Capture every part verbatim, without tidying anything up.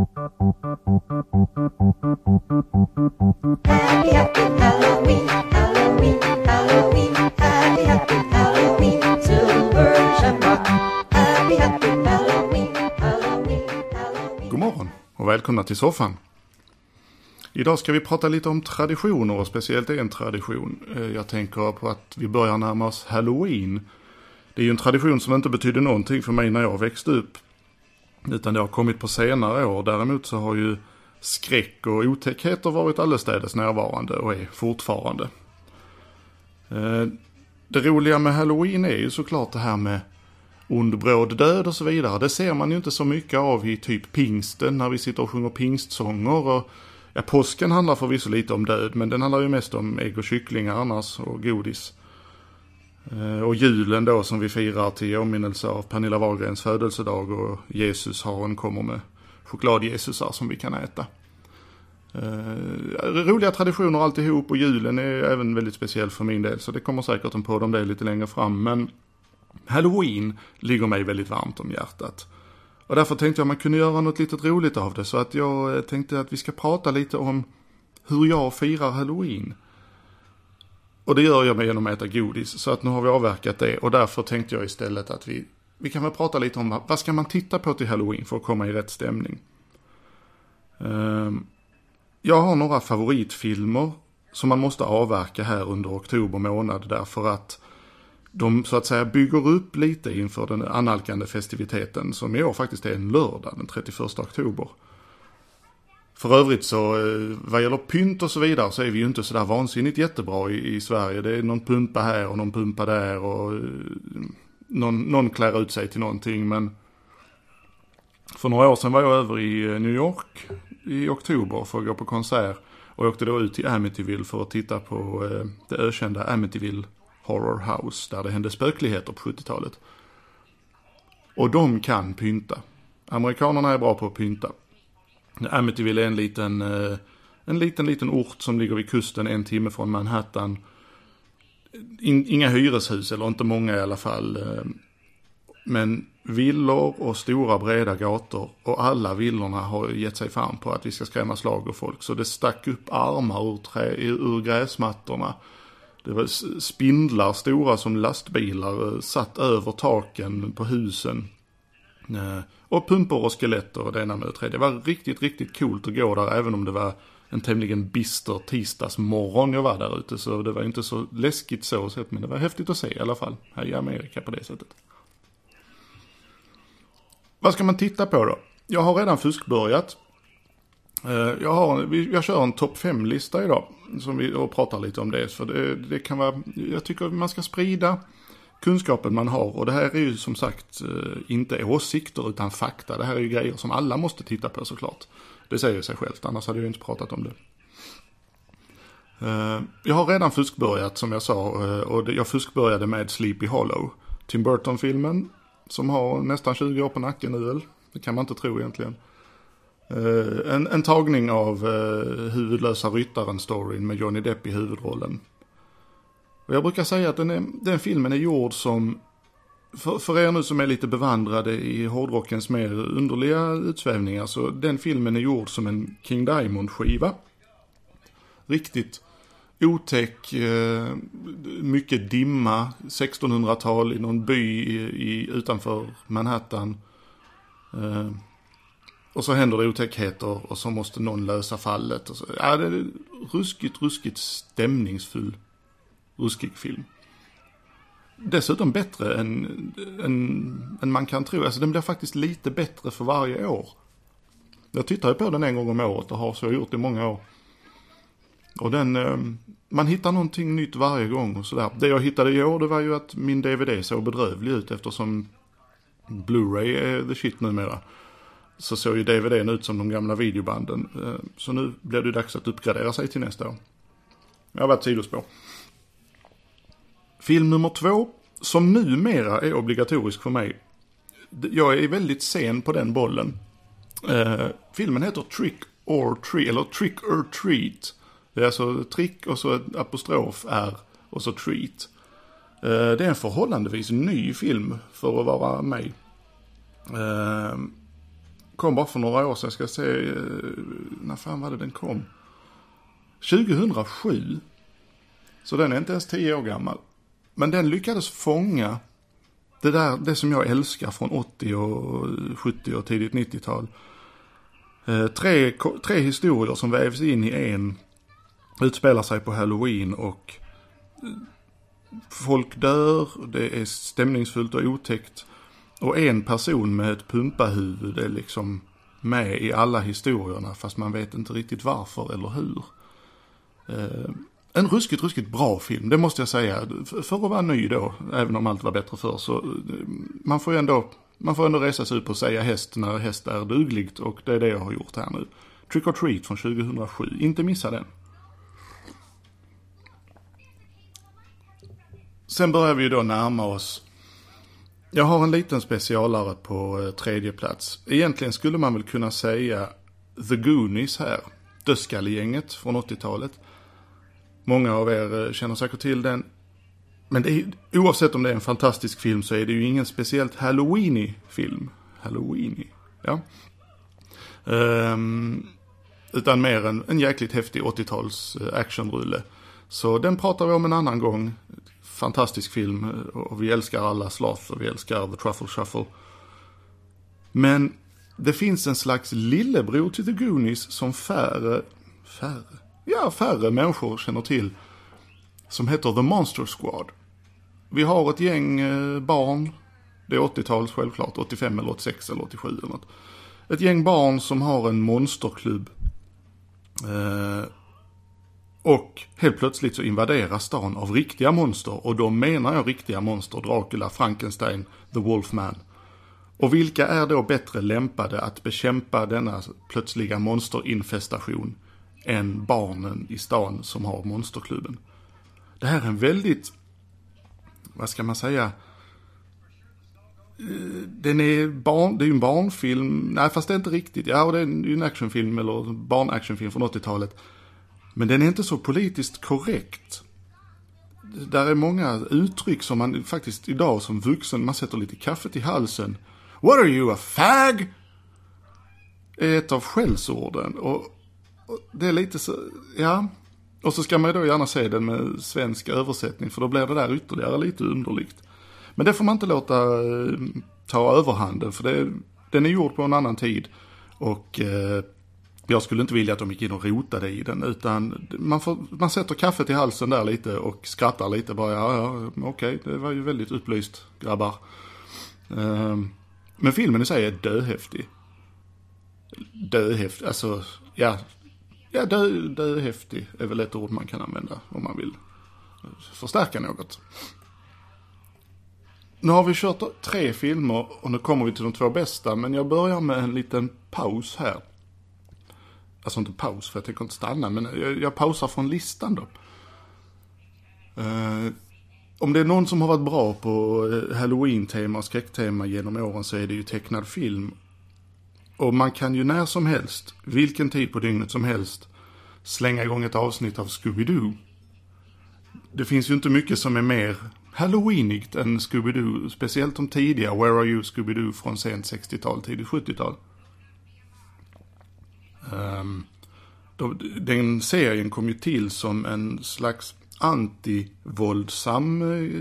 Happy, happy Halloween, Halloween, Halloween. Happy, happy Halloween, Silver Shamrock. Happy, happy Halloween, Halloween, Halloween. God morgon och välkomna till soffan. Idag ska vi prata lite om traditioner och speciellt en tradition. Jag tänker på att vi börjar närma oss Halloween. Det är ju en tradition som inte betydde någonting för mig när jag växte upp. Utan det har kommit på senare år. Däremot så har ju skräck och otäckheter varit allestädes närvarande och är fortfarande. Det roliga med Halloween är ju såklart det här med ond bråd död och så vidare. Det ser man ju inte så mycket av i typ pingsten när vi sitter och sjunger pingstsånger. Och, ja, påsken handlar förvisso lite om död, men den handlar ju mest om ägg och kycklingar annars och godis. Och julen då som vi firar till åminnelse av Pernilla Wahlgrens födelsedag och Jesus haren kommer med chokladjesusar som vi kan äta. Uh, roliga traditioner alltihop och julen är även väldigt speciell för min del så det kommer säkert en podd om det lite längre fram, men Halloween ligger mig väldigt varmt om hjärtat. Och därför tänkte jag att man kunde göra något litet roligt av det, så att jag tänkte att vi ska prata lite om hur jag firar Halloween. Och det gör jag med genom att äta godis, så att nu har vi avverkat det och därför tänkte jag istället att vi, vi kan väl prata lite om vad ska man titta på till Halloween för att komma i rätt stämning. Uh, Jag har några favoritfilmer som man måste avverka här under oktober månad därför att de så att säga bygger upp lite inför den annalkande festiviteten som i år faktiskt är en lördag den trettioförsta oktober. För övrigt så vad gäller pynt och så vidare så är vi ju inte så där vansinnigt jättebra i, i Sverige. Det är någon pumpa här och någon pumpa där och någon, någon klär ut sig till någonting, men för några år sedan var jag över i New York i oktober för att gå på konsert och åkte då ut till Amityville för att titta på eh, det ökända Amityville Horror House där det hände spökligheter på sjuttiotalet. Och de kan pynta. Amerikanerna är bra på att pynta. Amityville är en liten, eh, en liten, liten ort som ligger vid kusten en timme från Manhattan. In, inga hyreshus, eller inte många i alla fall. Eh, men villor och stora breda gator och alla villorna har gett sig fram på att vi ska skrämma slag och folk. Så det stack upp armar ur, trä, ur gräsmattorna. Det var spindlar stora som lastbilar satt över taken på husen. Och pumpor och skeletter och det ena med det tredje. Det var riktigt, riktigt coolt att gå där även om det var en tämligen bister tisdagsmorgon jag var där ute. Så det var inte så läskigt så sett, men det var häftigt att se i alla fall här i Amerika på det sättet. Vad ska man titta på då? Jag har redan fuskbörjat. Jag, har, jag kör en topp fem-lista idag som vi, och pratar lite om det. För det, det kan vara, jag tycker man ska sprida kunskapen man har. Och det här är ju som sagt inte åsikter utan fakta. Det här är ju grejer som alla måste titta på såklart. Det säger sig självt, annars hade jag inte pratat om det. Jag har redan fuskbörjat som jag sa. Och jag fuskbörjade med Sleepy Hollow. Tim Burton-filmen. Som har nästan tjugo år på nacken nu väl. Det kan man inte tro egentligen. Uh, en, en tagning av uh, huvudlösa ryttaren-storyn med Johnny Depp i huvudrollen. Och jag brukar säga att den, är, den filmen är gjord som, för, för er nu som är lite bevandrade i hårdrockens mer underliga utsvävningar, så den filmen är gjord som en King Diamond-skiva. Riktigt otäck, eh, mycket dimma, sextonhundratal i någon by i, i, utanför Manhattan. Eh, och så händer det otäckheter och så måste någon lösa fallet. Och så. Ja, det är ruskigt, ruskigt stämningsfull, ruskig film. Dessutom bättre än, än, än man kan tro. Alltså den blir faktiskt lite bättre för varje år. Jag tittar ju på den en gång om året och har så gjort i många år. Och den, man hittar någonting nytt varje gång och sådär. Det jag hittade i år, det var ju att min D V D såg bedrövlig ut eftersom Blu-ray är the shit numera. Så såg ju D V D:n ut som de gamla videobanden. Så nu blir det dags att uppgradera sig till nästa år. Jag har varit sidospår. Film nummer två, som numera är obligatorisk för mig. Jag är väldigt sen på den bollen. Filmen heter Trick or Treat, eller Trick or Treat. Det är alltså trick och så ett apostrof R och så treat. Det är en förhållandevis ny film för att vara mig. kom bara för några år sedan. Jag ska se, när fan var det den kom? tjugohundrasju. Så den är inte ens tio år gammal. Men den lyckades fånga det där, det som jag älskar från åttio och sjuttio och tidigt nittiotal. Eh, tre, tre historier som vävs in i en, utspelar sig på Halloween och folk dör, det är stämningsfullt och otäckt. Och en person med ett pumpahuvud är liksom med i alla historierna fast man vet inte riktigt varför eller hur. Eh, en ruskigt, ruskigt bra film, det måste jag säga. För att vara ny då, även om allt var bättre förr, så man får ändå, man får ändå resa sig upp och säga häst när häst är dugligt, och det är det jag har gjort här nu. Trick or Treat från tjugohundrasju, inte missa den. Sen börjar vi då närma oss. Jag har en liten specialare på eh, tredje plats. Egentligen skulle man väl kunna säga The Goonies här. Dödskallegänget från åttiotalet. Många av er eh, känner säkert till den. Men det är, oavsett om det är en fantastisk film så är det ju ingen speciellt Halloween-y film. Halloween-y, ja. Um, utan mer en, en jäkligt häftig åttio-tals eh, actionrulle. Så den pratar vi om en annan gång. Fantastisk film, och vi älskar alla Sloth och vi älskar The Truffle Shuffle. Men det finns en slags lillebror till The Goonies som färre, färre, ja färre människor känner till, som heter The Monster Squad. Vi har ett gäng barn, det är åttio-tals självklart, åttiofem eller åttiosex eller åttiosju eller något. Ett gäng barn som har en monsterklubb. Eh, Och helt plötsligt så invaderas stan av riktiga monster. Och då menar jag riktiga monster. Dracula, Frankenstein, The Wolfman. Och vilka är då bättre lämpade att bekämpa denna plötsliga monsterinfestation än barnen i stan som har monsterklubben? Det här är en väldigt, vad ska man säga, den är barn, det är ju en barnfilm. Nej, fast det är inte riktigt. Ja, och det är ju en actionfilm eller barnactionfilm från åttio-talet. Men den är inte så politiskt korrekt. Där är många uttryck som man faktiskt idag som vuxen, man sätter lite kaffe till halsen. What are you, a fag? Är ett av skällsorden. Och, och det är lite så, ja. Och så ska man då gärna se den med svensk översättning, för då blir det där ytterligare lite underligt. Men det får man inte låta eh, ta överhanden, för det, den är gjord på en annan tid. Och eh, jag skulle inte vilja att de gick in och rotade i den, utan man, får, man sätter kaffet i halsen där lite och skrattar lite. Bara, ja, ja, okej, det var ju väldigt upplyst, grabbar. Um, men filmen i sig är döhäftig. Döhäftig, alltså, ja, ja dö, döhäftig är väl ett ord man kan använda om man vill förstärka något. Nu har vi kört tre filmer och nu kommer vi till de två bästa, men jag börjar med en liten paus här. Alltså inte paus, för jag tänker inte stanna, men jag, jag pausar från listan då. Uh, om det är någon som har varit bra på Halloween-tema och skräcktema genom åren, så är det ju tecknad film. Och man kan ju när som helst, vilken tid på dygnet som helst, slänga igång ett avsnitt av Scooby-Doo. Det finns ju inte mycket som är mer Halloweenigt än Scooby-Doo, speciellt de tidiga Where Are You Scooby-Doo från sent sextiotal, tidigt sjuttiotal. Um, då, den serien kom ju till som en slags anti-våldsam eh,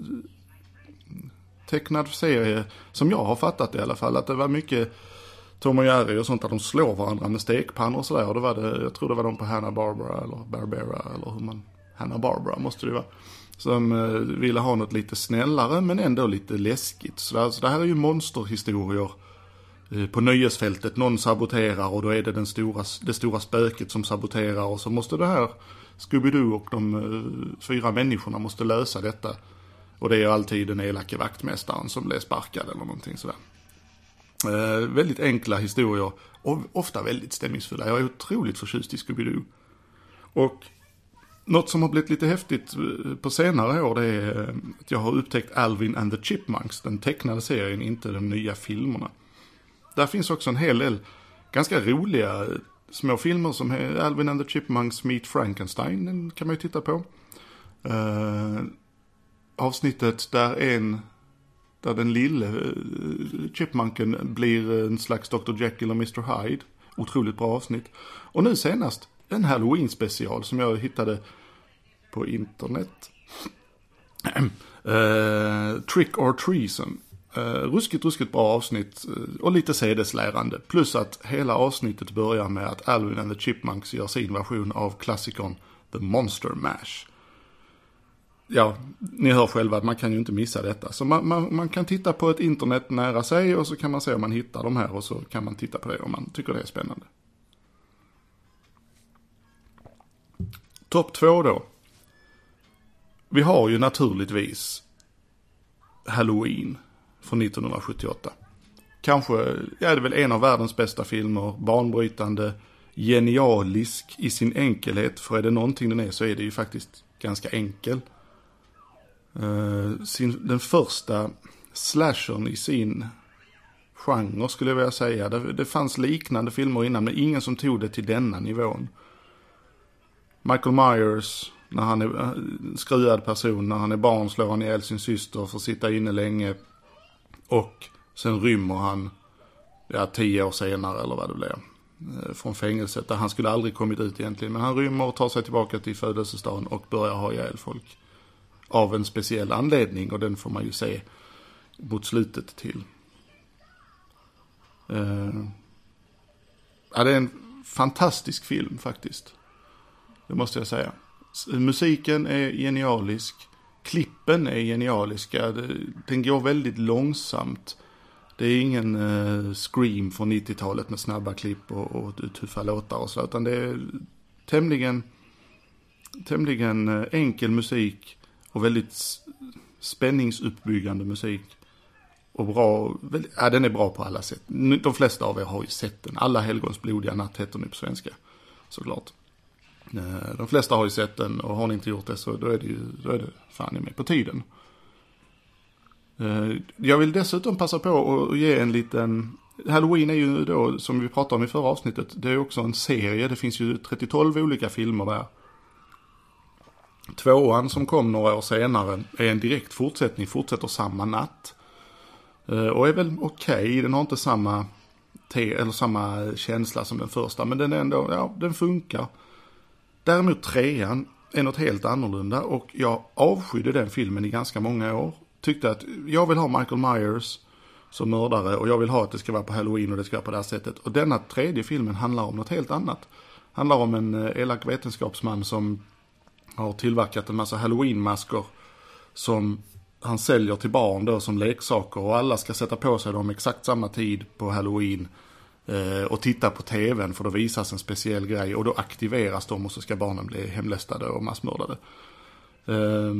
tecknad serie, som jag har fattat i alla fall, att det var mycket Tom och Jerry och sånt där de slår varandra med stekpannor och sådär, och det var det, jag tror det var de på Hanna-Barbera eller Barbera eller hur man, Hanna-Barbera måste det vara, som eh, ville ha något lite snällare men ändå lite läskigt. Så det, så det här är ju monsterhistorier på nöjesfältet. Någon saboterar och då är det den stora, det stora spöket som saboterar, och så måste det här Scooby-Doo och de uh, fyra människorna måste lösa detta. Och det är alltid den elake vaktmästaren som blir sparkad eller någonting sådär. Uh, väldigt enkla historier och ofta väldigt stämningsfulla. Jag är otroligt förtjust i Scooby-Doo. Och något som har blivit lite häftigt på senare år, det är att jag har upptäckt Alvin and the Chipmunks, den tecknade serien, inte de nya filmerna. Där finns också en hel del ganska roliga små filmer som är Alvin and the Chipmunks Meet Frankenstein, den kan man ju titta på. Uh, avsnittet där en där den lille uh, chipmunken blir en slags doktor Jekyll och mister Hyde. Otroligt bra avsnitt. Och nu senast en Halloween special som jag hittade på internet. uh, Trick or Treason. Uh, ruskigt, ruskigt bra avsnitt uh, och lite sedeslärande. Plus att hela avsnittet börjar med att Alvin and the Chipmunks gör sin version av klassikern The Monster Mash. Ja, ni hör själva att man kan ju inte missa detta. Så man, man, man kan titta på ett internet nära sig och så kan man se om man hittar de här och så kan man titta på det om man tycker det är spännande. Topp två då. Vi har ju naturligtvis Halloween från nittonhundrasjuttioåtta. Kanske, ja, det är väl en av världens bästa filmer, banbrytande, genialisk i sin enkelhet, för är det någonting den är så är det ju faktiskt ganska enkel. Uh, sin, den första slashern i sin genre skulle jag vilja säga. Det, det fanns liknande filmer innan men ingen som tog det till denna nivån. Michael Myers, när han är en skruad person, när han är barn slår han ihjäl sin syster för att sitta inne länge och sen rymmer han ja, tio år senare eller vad det blev från fängelset där han skulle aldrig kommit ut egentligen, men han rymmer och tar sig tillbaka till födelsestaden och börjar ha ihjäl folk av en speciell anledning och den får man ju se mot slutet till. Uh, ja, det är en fantastisk film faktiskt. Det måste jag säga. Musiken är genialisk. Klippen är genialiska. Den går väldigt långsamt. Det är ingen uh, Scream från nittiotalet med snabba klipp och, och tuffa låtar och så. Utan det är tämligen, tämligen uh, enkel musik och väldigt spänningsuppbyggande musik. Och bra, väldigt, ja, den är bra på alla sätt. De flesta av er har ju sett den. Alla helgons blodiga natt heter den på svenska. Såklart. De flesta har ju sett den och har ni inte gjort det så då är det ju då är det fan med på tiden. Jag vill dessutom passa på att ge en liten... Halloween är ju då, som vi pratade om i förra avsnittet, det är också en serie. Det finns ju trettio olika filmer där. Tvåan som kom några år senare är en direkt fortsättning, fortsätter samma natt. Och är väl okej, okay. Den har inte samma, te- eller samma känsla som den första, men den är ändå, ja, den funkar. Däremot trean är något helt annorlunda och jag avskydde den filmen i ganska många år. Tyckte att jag vill ha Michael Myers som mördare och jag vill ha att det ska vara på Halloween och det ska vara på det här sättet. Och denna tredje filmen handlar om något helt annat. Handlar om en elak vetenskapsman som har tillverkat en massa Halloween-masker som han säljer till barn då som leksaker och alla ska sätta på sig dem exakt samma tid på Halloween eh, och titta på tvn för då visas en speciell grej och då aktiveras de och så ska barnen bli hemlästade och massmördade. Eh,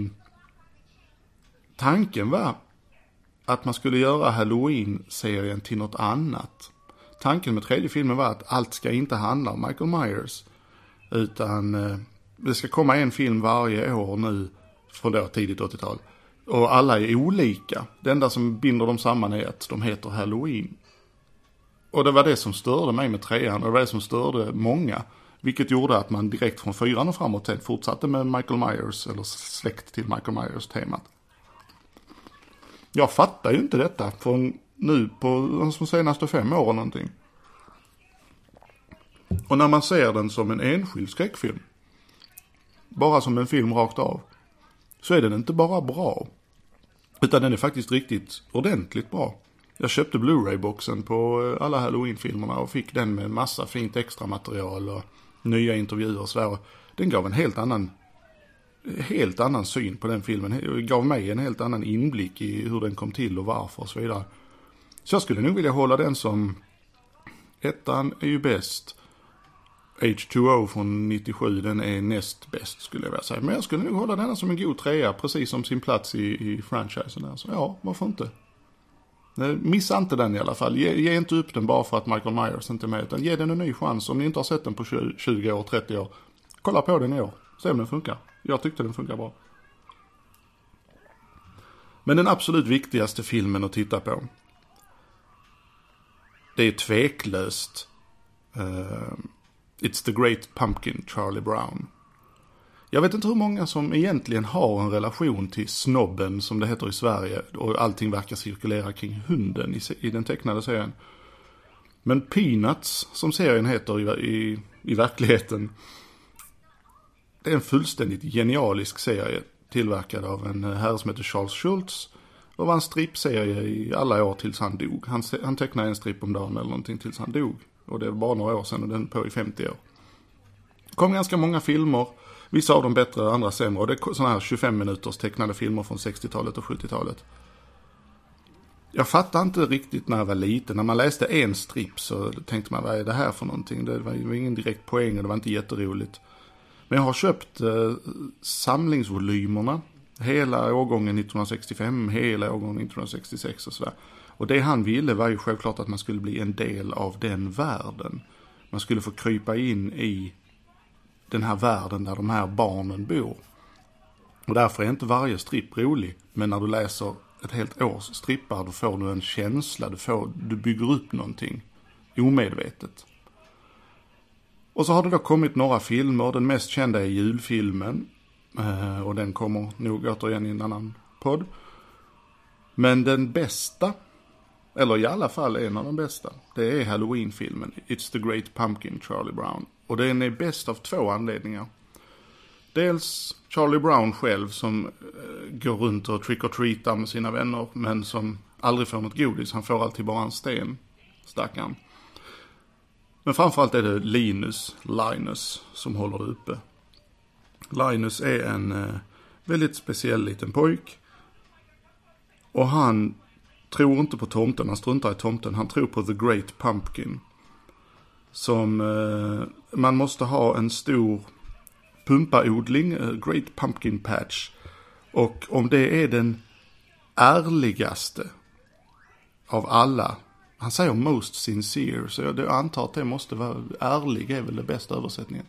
tanken var att man skulle göra Halloween-serien till något annat. Tanken med tredje filmen var att allt ska inte handla om Michael Myers utan eh, det ska komma en film varje år nu från då tidigt åttiotal. Och alla är olika. Det enda som binder dem samman är att de heter Halloween. Och det var det som störde mig med trean. Och det var det som störde många. Vilket gjorde att man direkt från fyran och framåt fortsatte med Michael Myers. Eller släkt till Michael Myers-temat. Jag fattar ju inte detta. Från nu på de senaste fem åren någonting. Och när man ser den som en enskild skräckfilm. Bara som en film rakt av. Så är den inte bara bra. Utan den är faktiskt riktigt ordentligt bra. Jag köpte Blu-ray-boxen på alla Halloween-filmerna och fick den med massa fint extra material och nya intervjuer och så. Den gav en helt annan, helt annan syn på den filmen. Det gav mig en helt annan inblick i hur den kom till och varför och så vidare. Så jag skulle nog vilja hålla den som ettan är ju bäst. H two O från nittiosju, den är näst bäst skulle jag vilja säga. Men jag skulle nog hålla den som en god trea, precis som sin plats i, i franchisen där. Så ja, varför inte? Missa inte den i alla fall. Ge, ge inte upp den bara för att Michael Myers inte är med. Utan ge den en ny chans. Om ni inte har sett den på tjugo år, trettio år. Kolla på den i år. Se om den funkar. Jag tyckte den funkar bra. Men den absolut viktigaste filmen att titta på. Det är tveklöst. Uh, It's the Great Pumpkin, Charlie Brown. Jag vet inte hur många som egentligen har en relation till snobben som det heter i Sverige och allting verkar cirkulera kring hunden i, i den tecknade serien. Men Peanuts, som serien heter i, i, i verkligheten, det är en fullständigt genialisk serie tillverkad av en herre som heter Charles Schultz och var en strippserie i alla år tills han dog. Han, han tecknade en stripp om dagen eller någonting tills han dog. Och det var bara några år sedan och den på i femtio år. Det kom ganska många filmer, vissa av dem bättre, andra sämre. Och det är sådana här tjugofem minuters tecknade filmer från sextiotalet och sjuttiotalet. Jag fattade inte riktigt när jag var liten. När man läste en stripp så tänkte man, vad är det här för någonting? Det var ju ingen direkt poäng och det var inte jätteroligt. Men jag har köpt eh, samlingsvolymerna. Hela årgången nittonhundrasextiofem, hela årgången nittonhundrasextiosex och sådär. Och det han ville var ju självklart att man skulle bli en del av den världen. Man skulle få krypa in i den här världen där de här barnen bor. Och därför är inte varje stripp rolig. Men när du läser ett helt års strippar då får du en känsla. Du, får, du bygger upp någonting omedvetet. Och så har det då kommit några filmer. Den mest kända är julfilmen. Och den kommer nog återigen i en annan podd. Men den bästa, eller i alla fall en av de bästa, det är Halloween-filmen It's the Great Pumpkin, Charlie Brown. Och den är bäst av två anledningar. Dels Charlie Brown själv som eh, går runt och trick-or-treatar med sina vänner men som aldrig får något godis. Han får alltid bara en sten, stackaren. Men framförallt är det Linus, Linus, som håller det uppe. Linus är en eh, väldigt speciell liten pojk. Och han tror inte på tomten, han struntar i tomten. Han tror på The Great Pumpkin. Som eh, man måste ha en stor pumpaodling, eh, Great Pumpkin Patch. Och om det är den ärligaste av alla, han säger most sincere, så jag antar att det måste vara ärlig, är väl det bästa översättningen.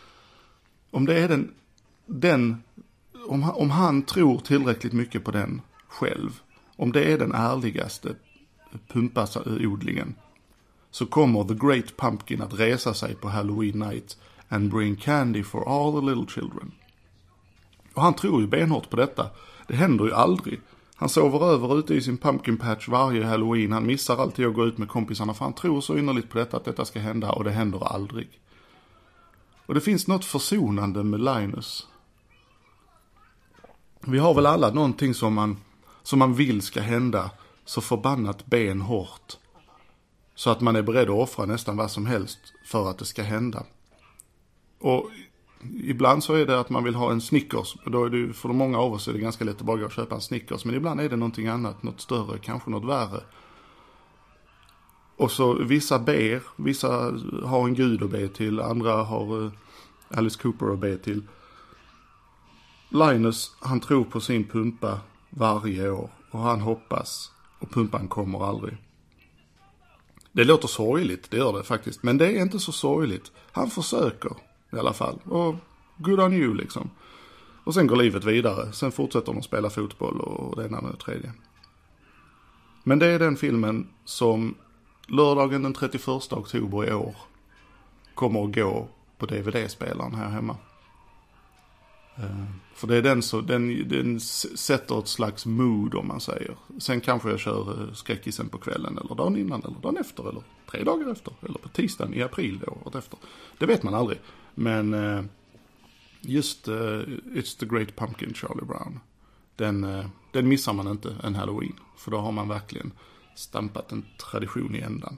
Om det är den, den om, om han tror tillräckligt mycket på den själv, om det är den ärligaste pumpasodlingen, så kommer The Great Pumpkin att resa sig på Halloween night and bring candy for all the little children. Och han tror ju benhårt på detta. Det händer ju aldrig. Han sover över ute i sin pumpkin patch varje Halloween. Han missar alltid att gå ut med kompisarna för han tror så innerligt på detta att detta ska hända, och det händer aldrig. Och det finns något försonande med Linus. Vi har väl alla någonting som man, som man vill ska hända så förbannat benhårt. Så att man är beredd att offra nästan vad som helst för att det ska hända. Och ibland så är det att man vill ha en Snickers. Då är det, för många av oss är det ganska lätt att bara gå och köpa en Snickers. Men ibland är det någonting annat, något större, kanske något värre. Och så vissa ber, vissa har en gud att be till, andra har Alice Cooper att be till. Linus, han tror på sin pumpa varje år och han hoppas, och pumpan kommer aldrig. Det låter sorgligt, det gör det faktiskt, men det är inte så sorgligt. Han försöker i alla fall, och good on you liksom. Och sen går livet vidare, sen fortsätter de att spela fotboll och det ena och det tredje. Men det är den filmen som lördagen den trettioförsta oktober i år kommer att gå på D V D-spelaren här hemma. Uh, för det är den så den, den sätter ett slags mood, om man säger. Sen kanske jag kör uh, skräckisen på kvällen eller dagen innan eller dagen efter eller tre dagar efter eller på tisdagen i april då, året efter. Det vet man aldrig. Men uh, just uh, It's the Great Pumpkin, Charlie Brown, den, uh, den missar man inte en Halloween. För då har man verkligen stampat en tradition i ändan.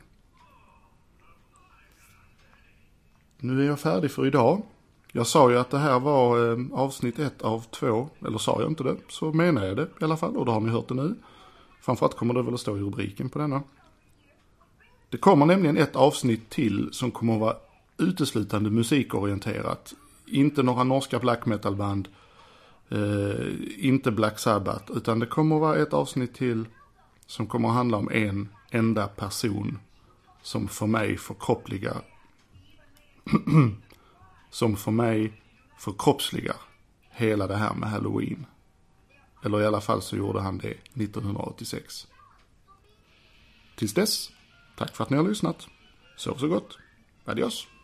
Nu är jag färdig för idag. Jag sa ju att det här var eh, avsnitt ett av två, eller sa jag inte det, så menar jag det i alla fall, och då har ni hört det nu. Framförallt kommer det väl att stå i rubriken på denna. Det kommer nämligen ett avsnitt till som kommer att vara uteslutande musikorienterat. Inte några norska black metal band, eh, inte Black Sabbath, utan det kommer att vara ett avsnitt till som kommer att handla om en enda person som för mig förkroppsligar som för mig förkroppsligar hela det här med Halloween. Eller i alla fall så gjorde han det nittonhundraåttiosex. Tills dess, tack för att ni har lyssnat. Sov så gott. Adios.